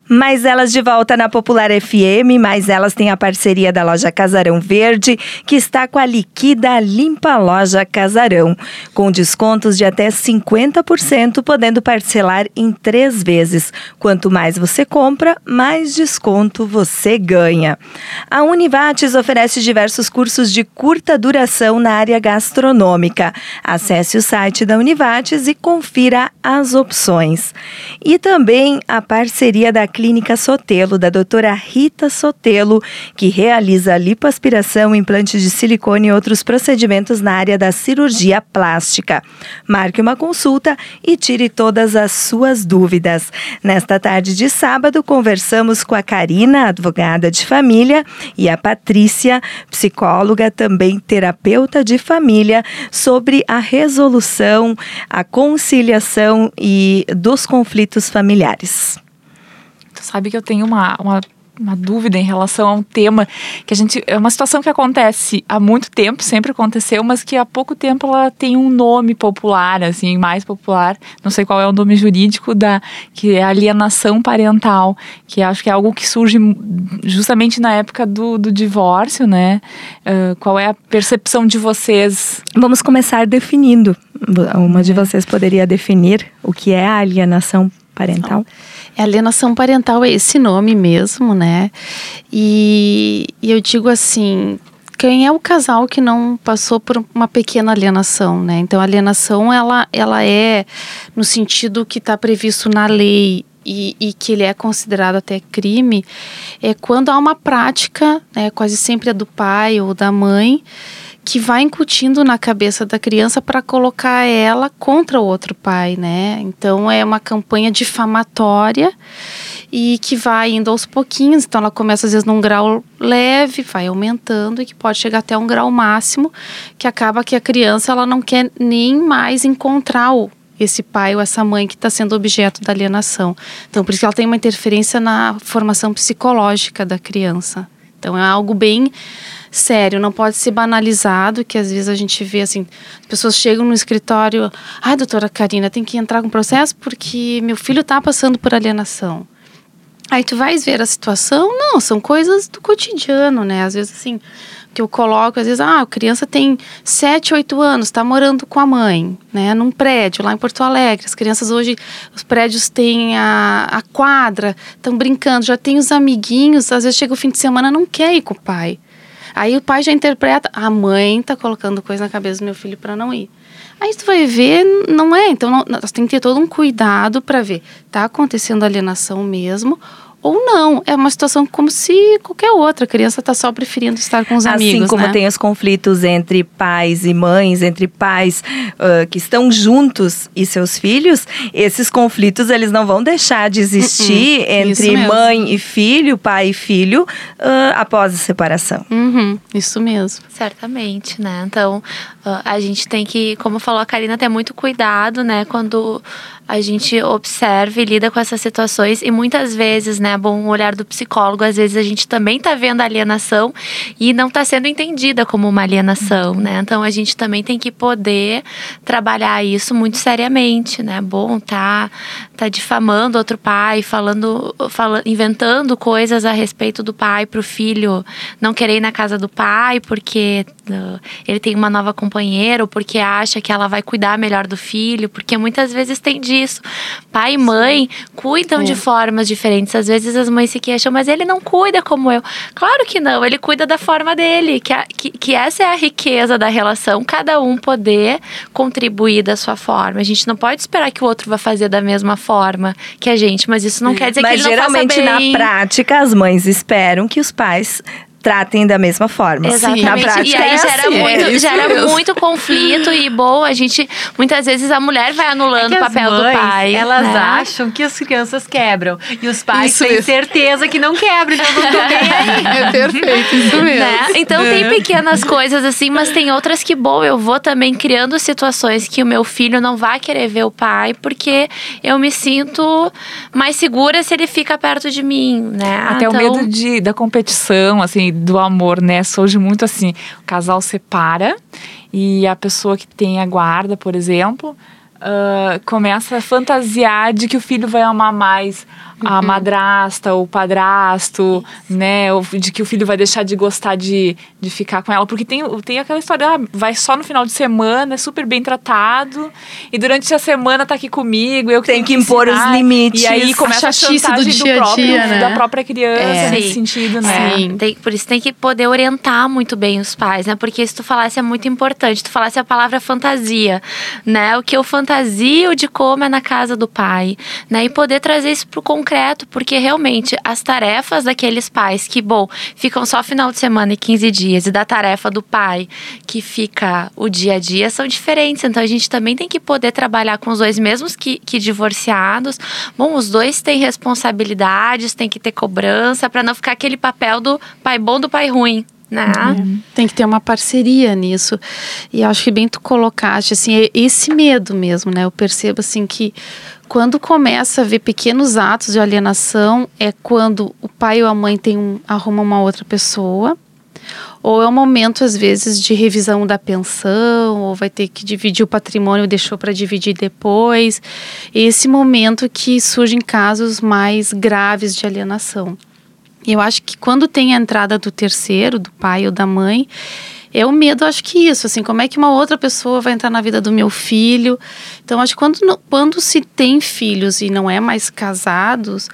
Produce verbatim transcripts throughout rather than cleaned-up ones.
Mais Elas de volta na Popular F M. Mais Elas tem a parceria da loja Casarão Verde, que está com a Liquida Limpa Loja Casarão, com descontos de até cinquenta por cento, podendo parcelar em três vezes. Quanto mais você compra, mais desconto você ganha. A Univates oferece diversos cursos de curta duração na área gastronômica. Acesse o site da Univates e confira as opções. E também a parceria da Clínica Sotelo, da doutora Rita Sotelo, que realiza lipoaspiração, implantes de silicone e outros procedimentos na área da cirurgia plástica. Marque uma consulta e tire todas as suas dúvidas. Nesta tarde de sábado, conversamos com a Karina, advogada de família, e a Patrícia, psicóloga, também terapeuta de família, sobre a resolução, a conciliação e dos conflitos familiares. Tu sabe que eu tenho uma, uma, uma dúvida em relação a um tema que a gente... É uma situação que acontece há muito tempo, sempre aconteceu, mas que há pouco tempo ela tem um nome popular, assim, mais popular. Não sei qual é o nome jurídico, da, que é alienação parental, que acho que é algo que surge justamente na época do, do divórcio, né? Uh, qual é a percepção de vocês? Vamos começar definindo. Uma de vocês poderia definir o que é a alienação parental? É, alienação parental é esse nome mesmo, né? E, e eu digo assim, quem é o casal que não passou por uma pequena alienação, né? Então, a alienação, ela, ela é no sentido que está previsto na lei e, e que ele é considerado até crime, é quando há uma prática, né, quase sempre é do pai ou da mãe, que vai incutindo na cabeça da criança para colocar ela contra o outro pai, né? Então, é uma campanha difamatória e que vai indo aos pouquinhos. Então, ela começa, às vezes, num grau leve, vai aumentando e que pode chegar até um grau máximo, que acaba que a criança ela não quer nem mais encontrar o, esse pai ou essa mãe que está sendo objeto da alienação. Então, por isso que ela tem uma interferência na formação psicológica da criança. Então, é algo bem sério, não pode ser banalizado, que às vezes a gente vê assim, as pessoas chegam no escritório, ai, doutora Karina, tem que entrar com processo porque meu filho está passando por alienação. Aí tu vais ver a situação, não, são coisas do cotidiano, né, às vezes assim, que eu coloco, às vezes, ah, a criança tem sete, oito anos, está morando com a mãe, né, num prédio lá em Porto Alegre. As crianças hoje, os prédios têm a, a quadra, estão brincando, já tem os amiguinhos, às vezes chega o fim de semana, não quer ir com o pai. Aí o pai já interpreta, a mãe tá colocando coisa na cabeça do meu filho para não ir. Aí tu vai ver, não é, então não, nós temos que ter todo um cuidado para ver, tá acontecendo alienação mesmo, ou não, é uma situação como se qualquer outra, a criança está só preferindo estar com os assim amigos, como né? Tem os conflitos entre pais e mães, entre pais uh, que estão juntos e seus filhos, esses conflitos eles não vão deixar de existir uh-uh, entre mãe e filho, pai e filho, uh, após a separação. Uhum, isso mesmo. Certamente, né? Então, uh, a gente tem que, como falou a Karina, ter muito cuidado, né? Quando a gente observa e lida com essas situações, e muitas vezes, né, bom, o olhar do psicólogo, às vezes a gente também tá vendo a alienação e não tá sendo entendida como uma alienação, né, então a gente também tem que poder trabalhar isso muito seriamente, né, bom, tá, tá difamando outro pai, falando, falando, inventando coisas a respeito do pai pro filho não querer ir na casa do pai porque uh, ele tem uma nova companheira, ou porque acha que ela vai cuidar melhor do filho, porque muitas vezes tem disso. Pai e mãe cuidam é. de formas diferentes. Às vezes as mães se queixam, mas ele não cuida como eu. Claro que não, ele cuida da forma dele, que, a, que, que essa é a riqueza da relação, cada um poder contribuir da sua forma. A gente não pode esperar que o outro vá fazer da mesma forma que a gente, mas isso não quer dizer mas que ele não faça bem. Mas geralmente na prática as mães esperam que os pais tratem da mesma forma. Exatamente. Na prática, e aí é gera, assim, muito, é gera muito conflito e, bom, a gente, muitas vezes a mulher vai anulando é o papel mães, do pai. Elas né? acham que as crianças quebram. E os pais Isso têm mesmo. certeza que não quebram, então não tô nem aí. É perfeito, isso mesmo. Né? Então é. tem pequenas coisas assim, mas tem outras que, bom, eu vou também criando situações que o meu filho não vai querer ver o pai, porque eu me sinto mais segura se ele fica perto de mim, né? Até então, o medo de, da competição, assim, do amor, né? Surge muito assim, o casal separa e a pessoa que tem a guarda, por exemplo, uh, começa a fantasiar de que o filho vai amar mais a madrasta, o padrasto, né? Ou de que o filho vai deixar de gostar de, de ficar com ela. Porque tem, tem aquela história, ah, vai só no final de semana, é super bem tratado. E durante a semana tá aqui comigo, eu que Tem tenho que que impor ensinar. os limites. E aí começa a chatice do chantagem dia a do próprio, dia, né? da própria criança É. nesse Sim. sentido, né? Sim. Tem, por isso tem que poder orientar muito bem os pais, né? Porque se tu falasse é muito importante, tu falasse a palavra fantasia, né? O que eu fantasio de como é na casa do pai, né? E poder trazer isso pro concreto, porque realmente as tarefas daqueles pais que, bom, ficam só final de semana e quinze dias, e da tarefa do pai que fica o dia a dia são diferentes. Então a gente também tem que poder trabalhar com os dois, mesmos que, que divorciados. Bom, os dois têm responsabilidades, tem que ter cobrança, para não ficar aquele papel do pai bom do pai ruim, né? Uhum. Tem que ter uma parceria nisso. E acho que bem tu colocaste, assim, esse medo mesmo, né? Eu percebo, assim, que quando começa a ver pequenos atos de alienação, é quando o pai ou a mãe tem um, arruma uma outra pessoa, ou é um momento, às vezes, de revisão da pensão, ou vai ter que dividir o patrimônio, deixou para dividir depois. Esse momento que surgem casos mais graves de alienação. E eu acho que quando tem a entrada do terceiro, do pai ou da mãe, é o medo, acho que isso, assim, como é que uma outra pessoa vai entrar na vida do meu filho? Então, acho que quando, quando se tem filhos e não é mais casados,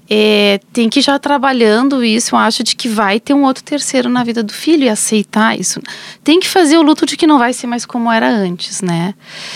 é, tem que ir já trabalhando isso, eu acho, de que vai ter um outro terceiro na vida do filho e aceitar isso. Tem que fazer o luto de que não vai ser mais como era antes, né?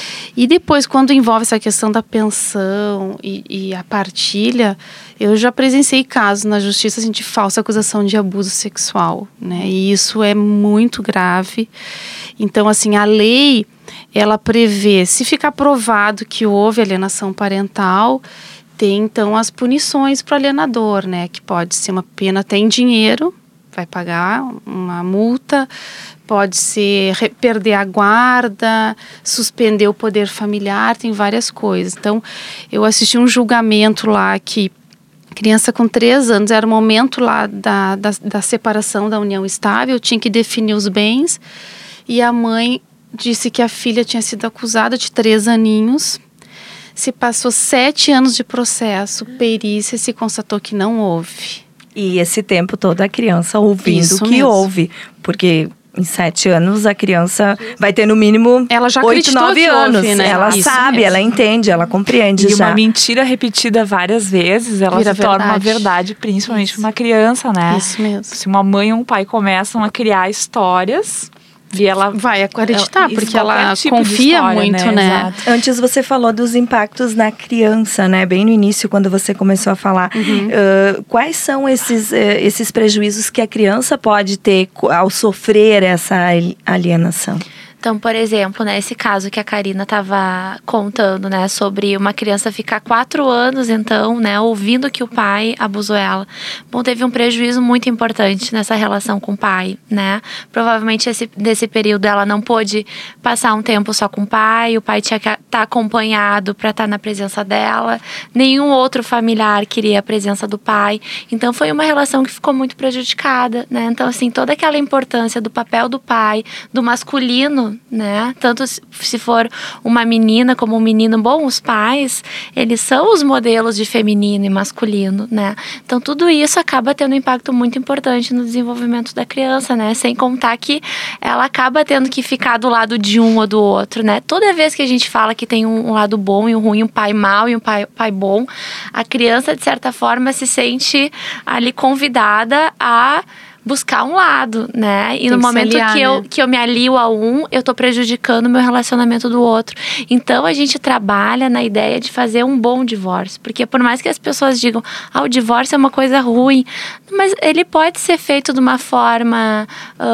E depois, quando envolve essa questão da pensão e, e a partilha, eu já presenciei casos na justiça, assim, de falsa acusação de abuso sexual, né? E isso é muito grave. Então, assim, a lei, ela prevê, se ficar provado que houve alienação parental, tem, então, as punições para o alienador, né? Que pode ser uma pena até em dinheiro, vai pagar uma multa, pode ser perder a guarda, suspender o poder familiar, tem várias coisas. Então, eu assisti um julgamento lá que criança com três anos, era o momento lá da, da, da separação da união estável, tinha que definir os bens, e a mãe disse que a filha tinha sido acusada de três aninhos, se passou sete anos de processo, perícia, se constatou que não houve. E esse tempo todo a criança ouvindo Isso que mesmo. houve, porque em sete anos a criança vai ter no mínimo Ela já oito, acreditou nove que anos. houve, né? Ela Isso sabe, mesmo. ela entende, ela compreende E já. uma mentira repetida várias vezes, ela Vira se torna uma verdade. verdade, principalmente Isso. para uma criança, né? Isso mesmo. Se uma mãe ou um pai começam a criar histórias e ela Vai acreditar, Isso, porque qualquer ela tipo de confia história, muito, né? Exato. Antes você falou dos impactos na criança, né? Bem no início, quando você começou a falar. Uhum. Uh, quais são esses, uh, esses prejuízos que a criança pode ter ao sofrer essa alienação? Então, por exemplo, né, esse caso que a Karina estava contando, né, sobre uma criança ficar quatro anos, então, né, ouvindo que o pai abusou ela. Bom, teve um prejuízo muito importante nessa relação com o pai, né? Provavelmente esse, nesse período ela não pôde passar um tempo só com o pai, o pai tinha que estar acompanhado para estar na presença dela, nenhum outro familiar queria a presença do pai. Então, foi uma relação que ficou muito prejudicada, né? Então, assim, toda aquela importância do papel do pai, do masculino, né? Tanto se for uma menina como um menino, bom, os pais, eles são os modelos de feminino e masculino, né? Então tudo isso acaba tendo um impacto muito importante no desenvolvimento da criança, né? Sem contar que ela acaba tendo que ficar do lado de um ou do outro, né? Toda vez que a gente fala que tem um, um lado bom e um ruim, um pai mau e um pai, pai bom, a criança, de certa forma, se sente ali convidada a buscar um lado, né? E Tem no que se momento aliar, que, eu, né? que eu me alio a um, eu tô prejudicando o meu relacionamento do outro. Então, a gente trabalha na ideia de fazer um bom divórcio. Porque por mais que as pessoas digam, ah, o divórcio é uma coisa ruim, mas ele pode ser feito de uma forma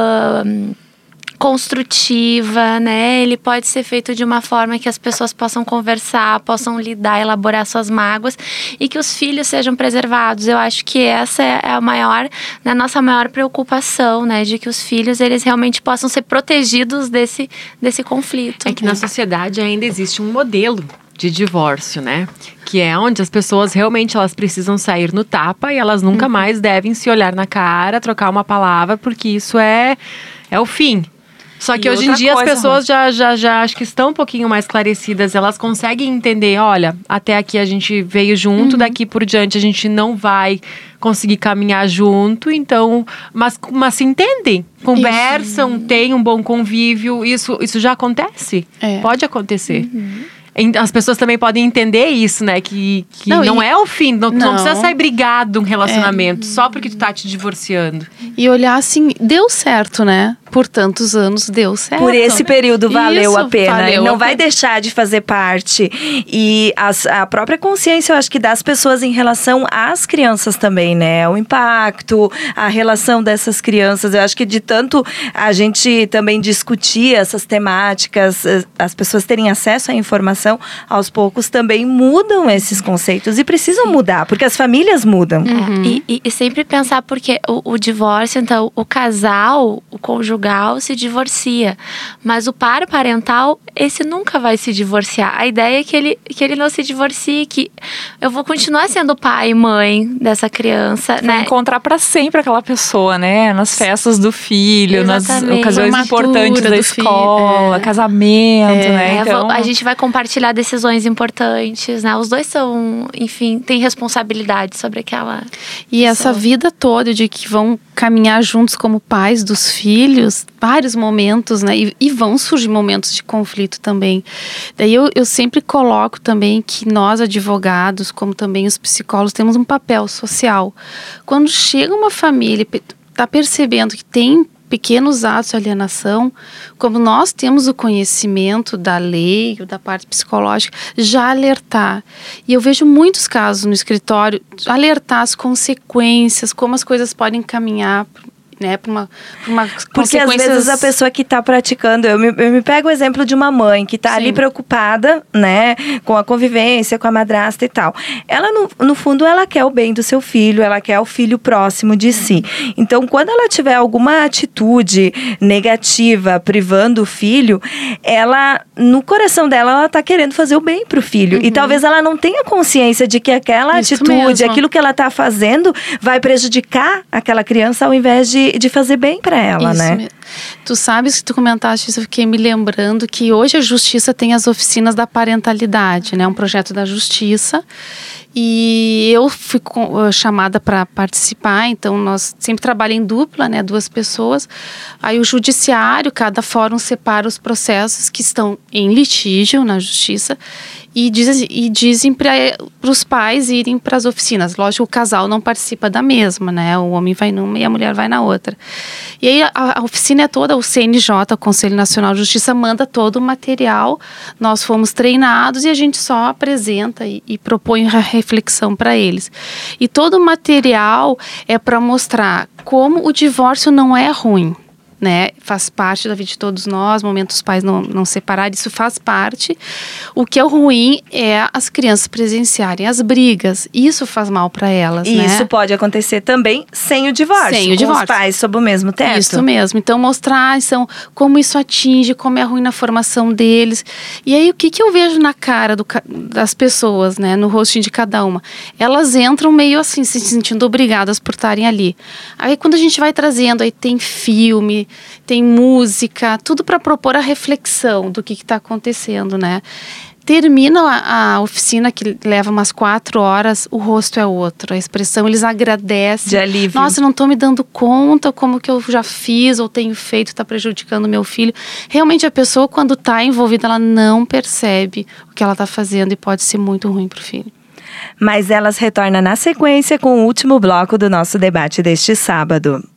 Uh, construtiva, né? Ele pode ser feito de uma forma que as pessoas possam conversar, possam lidar, elaborar suas mágoas e que os filhos sejam preservados. Eu acho que essa é a maior, né, a nossa maior preocupação, né? De que os filhos, eles realmente possam ser protegidos desse, desse conflito. É que na sociedade ainda existe um modelo de divórcio, né? Que é onde as pessoas realmente elas precisam sair no tapa e elas nunca mais devem se olhar na cara, trocar uma palavra, porque isso é, é o fim Só que E hoje em outra dia as coisa, pessoas já, já, já acho que estão um pouquinho mais esclarecidas. Elas conseguem entender, olha, até aqui a gente veio junto, daqui por diante a gente não vai conseguir caminhar junto, então, mas, mas se entendem, conversam, têm um bom convívio, isso, isso já acontece, É. pode acontecer. As pessoas também podem entender isso, né? Que, que não, Não, e- é o fim. Não, tu não Não. precisa sair brigado de um relacionamento só porque tu tá te divorciando. E olhar assim, deu certo, né? Por tantos anos deu certo. Por esse período valeu Isso, a pena. valeu e não a vai pena. deixar de fazer parte. E as- a própria consciência, eu acho que das pessoas em relação às crianças também, né? O impacto, a relação dessas crianças. Eu acho que de tanto a gente também discutir essas temáticas, eh, as pessoas terem acesso à informação, aos poucos também mudam esses conceitos. E precisam mudar, porque as famílias mudam. É, e, e- e sempre pensar, porque o, o divórcio, então, o casal, o conjugal se divorcia. Mas o par parental, esse nunca vai se divorciar. A ideia é que ele, que ele não se divorcie, que eu vou continuar sendo pai e mãe dessa criança, Vai né? encontrar pra sempre aquela pessoa, né? Nas festas do filho, nas Exatamente. ocasiões Formatura importantes da do filho, escola, é. casamento, né? É, Então, vo- a gente vai compartilhar decisões importantes, né? Os dois são, enfim, têm responsabilidade sobre aquela... E essa pessoa. vida toda de que vão caminhar juntos como pais dos filhos, vários momentos, né? E, e vão surgir momentos de conflito também. Daí eu, eu sempre coloco também que nós, advogados, como também os psicólogos, temos um papel social. Quando chega uma família e está percebendo que tem pequenos atos de alienação, como nós temos o conhecimento da lei ou da parte psicológica, já alertar. E eu vejo muitos casos no escritório, alertar as consequências, como as coisas podem caminhar, né, para uma, pra uma Porque às vezes a pessoa que está praticando, eu me, eu me pego o exemplo de uma mãe que está ali Sim. preocupada, né, com a convivência, com a madrasta e tal. Ela, no, no fundo, ela quer o bem do seu filho, ela quer o filho próximo de si. Então, quando ela tiver alguma atitude negativa, privando o filho, ela, no coração dela, ela está querendo fazer o bem pro filho. E talvez ela não tenha consciência de que aquela Isso atitude, mesmo. aquilo que ela está fazendo, vai prejudicar aquela criança ao invés de de fazer bem para ela, Isso né? mesmo. Tu sabes que tu comentaste isso, eu fiquei me lembrando que hoje a Justiça tem as oficinas da parentalidade, né? Um projeto da Justiça. E eu fui com, uh, chamada para participar, então nós sempre trabalhamos em dupla, né? Duas pessoas. Aí o judiciário, cada fórum separa os processos que estão em litígio na Justiça e, diz, e dizem para os pais irem para as oficinas. Lógico, o casal não participa da mesma, né? O homem vai numa e a mulher vai na outra. E aí a, a oficina é toda, o C N J, o Conselho Nacional de Justiça, manda todo o material. Nós fomos treinados e a gente só apresenta e, e propõe a reflexão para eles. E todo o material é para mostrar como o divórcio não é ruim, né? Faz parte da vida de todos nós, momentos os pais não, não separarem, isso faz parte. O que é ruim é as crianças presenciarem as brigas, isso faz mal para elas, E né? isso pode acontecer também sem o divórcio, Sem o com divórcio. os pais sob o mesmo teto. Isso mesmo. Então, mostrar então, como isso atinge, como é ruim na formação deles. E aí, o que, que eu vejo na cara do, ca- das pessoas, né? No rostinho de cada uma? Elas entram meio assim, se sentindo obrigadas por estarem ali. Aí, quando a gente vai trazendo, aí tem filme, tem música, tudo para propor a reflexão do que está acontecendo, né? Termina a, a oficina, que leva umas quatro horas, o rosto é outro, a expressão, eles agradecem. De alívio. Nossa, não estou me dando conta como que eu já fiz ou tenho feito, está prejudicando o meu filho. Realmente a pessoa, quando está envolvida, ela não percebe o que ela está fazendo e pode ser muito ruim para o filho. Mas elas retornam na sequência com o último bloco do nosso debate deste sábado.